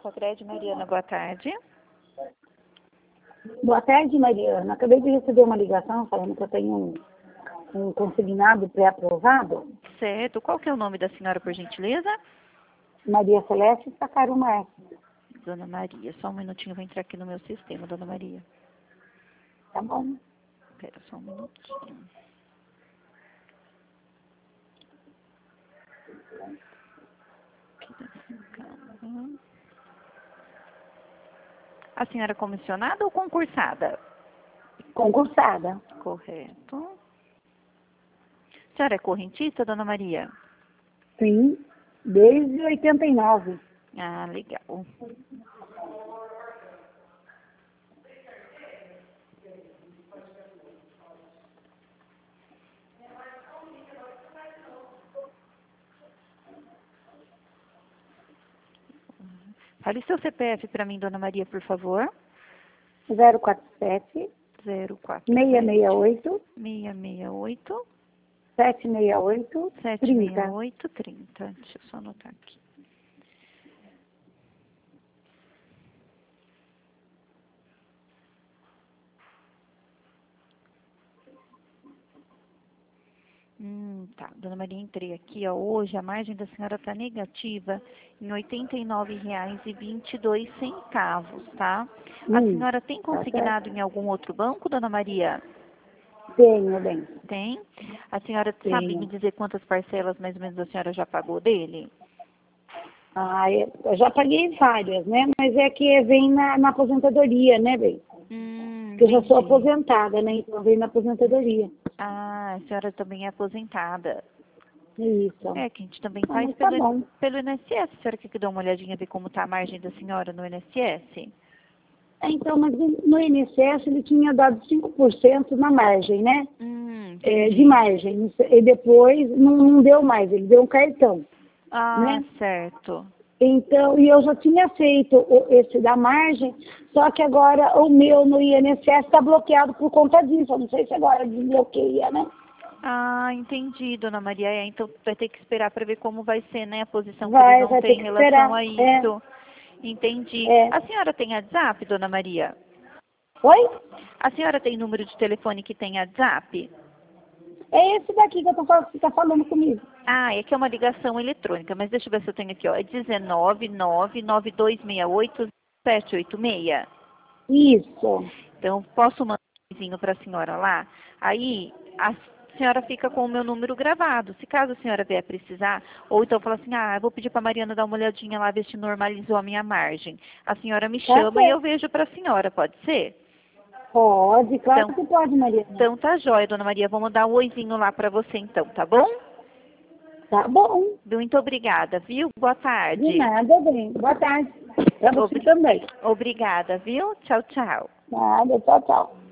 Sacredi, Mariana, boa tarde. Boa tarde, Mariana. Acabei de receber uma ligação falando que eu tenho um consignado pré-aprovado. Certo. Qual que é o nome da senhora, por gentileza? Maria Celeste Sacaru Marques. Dona Maria. Só um minutinho, eu vou entrar aqui no meu sistema, Dona Maria. Tá bom. Espera só um minutinho. A senhora é comissionada ou concursada? Concursada. Correto. A senhora é correntista, Dona Maria? Sim, desde 89. Ah, legal. Fale seu CPF para mim, Dona Maria, por favor. 047 047 668 668 768 30. 76830. Deixa eu só anotar aqui. Tá. Dona Maria, entrei aqui, ó. Hoje a margem da senhora está negativa em R$ 89,22, tá? A senhora tem consignado em algum outro banco, Dona Maria? Tenho, bem. Tem? A senhora sabe me dizer quantas parcelas mais ou menos a senhora já pagou dele? Ah, eu já paguei várias, né? Mas é que vem na aposentadoria, né, bem? Porque eu já sou aposentada, né? Então vem na aposentadoria. Ah, a senhora também é aposentada. Isso. É, que a gente também Ah, faz tá bom. pelo INSS. A senhora quer que dê uma olhadinha, ver como está a margem da senhora no INSS? Então, mas no INSS ele tinha dado 5% na margem, né? De margem. E depois não deu mais, ele deu um cartão. Ah, né? certo. Então, e eu já tinha feito esse da margem, só que agora o meu no INSS está bloqueado por conta disso. Eu não sei se agora desbloqueia, né? Ah, entendi, Dona Maria. É, então vai ter que esperar para ver como vai ser, né, a posição que Vai eles vão ter ter em que relação esperar. a isso. Entendi. É. A senhora tem WhatsApp, Dona Maria? Oi? A senhora tem número de telefone que tem WhatsApp? É esse daqui que que tá falando comigo. Ah, é que é uma ligação eletrônica, mas deixa eu ver se eu tenho aqui, ó. É 1999268-786. Isso. Então, posso mandar um vizinho para a senhora lá? Aí, a senhora fica com o meu número gravado. Se caso a senhora vier precisar, ou então fala assim, eu vou pedir para a Mariana dar uma olhadinha lá, ver se normalizou a minha margem. A senhora me chama e eu vejo para a senhora, pode ser? Pode, claro que pode, Mariana. Então tá jóia, Dona Maria. Vou mandar um oizinho lá para você então, tá bom? Tá bom. Muito obrigada, viu? Boa tarde. De nada, bem. Boa tarde. Pra você também. Obrigada, viu? Tchau, tchau. Nada, tchau, tchau.